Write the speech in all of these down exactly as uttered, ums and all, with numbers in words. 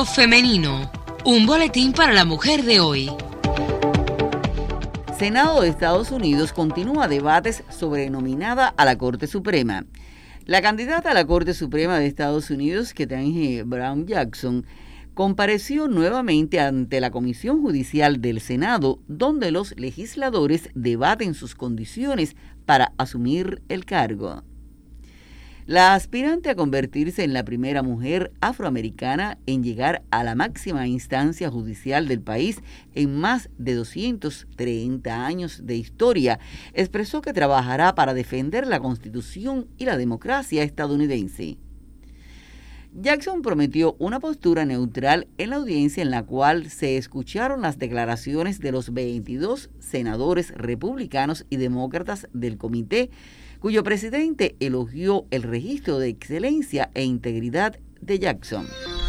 Mundo Femenino, un boletín para la mujer de hoy. Senado de Estados Unidos continúa debates sobre nominada a la Corte Suprema. La candidata a la Corte Suprema de Estados Unidos, Ketanji Brown Jackson, compareció nuevamente ante la Comisión Judicial del Senado, donde los legisladores debaten sus condiciones para asumir el cargo. La aspirante a convertirse en la primera mujer afroamericana en llegar a la máxima instancia judicial del país en más de doscientos treinta años de historia, expresó que trabajará para defender la Constitución y la democracia estadounidense. Jackson prometió una postura neutral en la audiencia en la cual se escucharon las declaraciones de los veintidós senadores republicanos y demócratas del comité, cuyo presidente elogió el registro de excelencia e integridad de Jackson.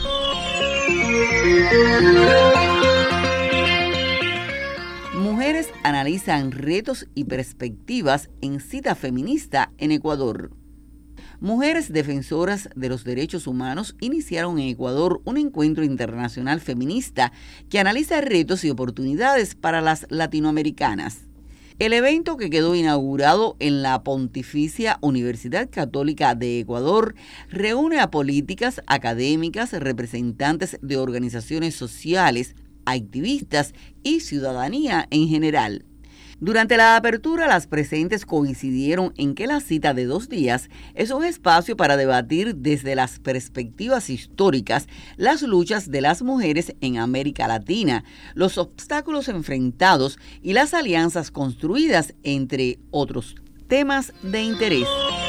Mujeres analizan retos y perspectivas en cita feminista en Ecuador. Mujeres defensoras de los derechos humanos iniciaron en Ecuador un encuentro internacional feminista que analiza retos y oportunidades para las latinoamericanas. El evento, que quedó inaugurado en la Pontificia Universidad Católica de Ecuador, reúne a políticas, académicas, representantes de organizaciones sociales, activistas y ciudadanía en general. Durante la apertura, las presentes coincidieron en que la cita de dos días es un espacio para debatir desde las perspectivas históricas las luchas de las mujeres en América Latina, los obstáculos enfrentados y las alianzas construidas, entre otros temas de interés.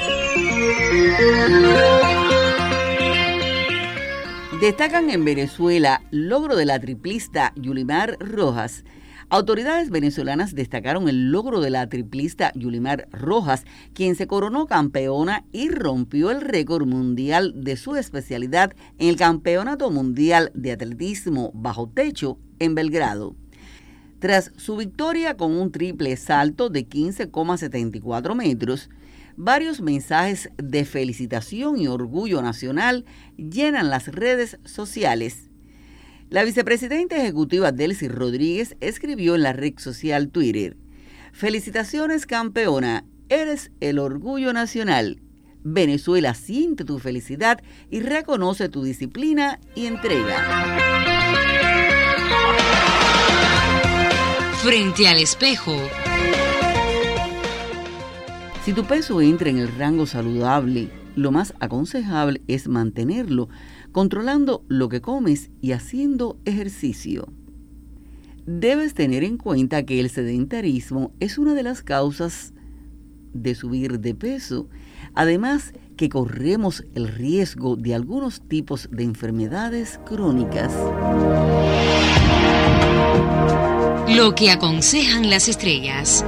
Destacan en Venezuela logro de la triplista Yulimar Rojas. Autoridades venezolanas destacaron el logro de la triplista Yulimar Rojas, quien se coronó campeona y rompió el récord mundial de su especialidad en el Campeonato Mundial de Atletismo Bajo Techo en Belgrado. Tras su victoria con un triple salto de quince coma setenta y cuatro metros, varios mensajes de felicitación y orgullo nacional llenan las redes sociales. La vicepresidenta ejecutiva Delcy Rodríguez escribió en la red social Twitter: "Felicitaciones, campeona, eres el orgullo nacional. Venezuela siente tu felicidad y reconoce tu disciplina y entrega". Frente al espejo. Si tu peso entra en el rango saludable, lo más aconsejable es mantenerlo, controlando lo que comes y haciendo ejercicio. Debes tener en cuenta que el sedentarismo es una de las causas de subir de peso, además que corremos el riesgo de algunos tipos de enfermedades crónicas. Lo que aconsejan las estrellas.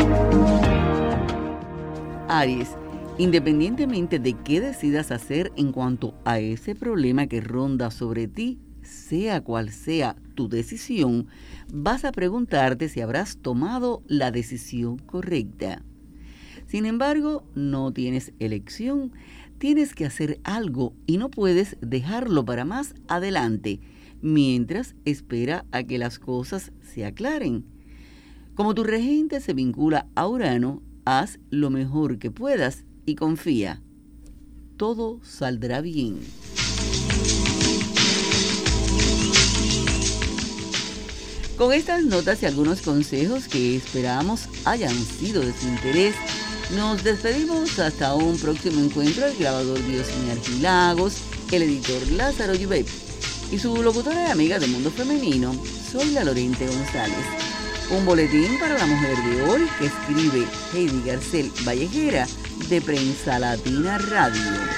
Aries, independientemente de qué decidas hacer en cuanto a ese problema que ronda sobre ti, sea cual sea tu decisión, vas a preguntarte si habrás tomado la decisión correcta. Sin embargo, no tienes elección, tienes que hacer algo y no puedes dejarlo para más adelante, mientras espera a que las cosas se aclaren. Como tu regente se vincula a Urano, haz lo mejor que puedas y confía. Todo saldrá bien. Con estas notas y algunos consejos que esperamos hayan sido de su interés, nos despedimos hasta un próximo encuentro. El grabador Diosmi Archilagos, el editor Lázaro Yubet y su locutora y amiga de Mundo Femenino, soy la Lorente González. Un boletín para la mujer de hoy que escribe Heidi Garcel Vallejera, de Prensa Latina Radio.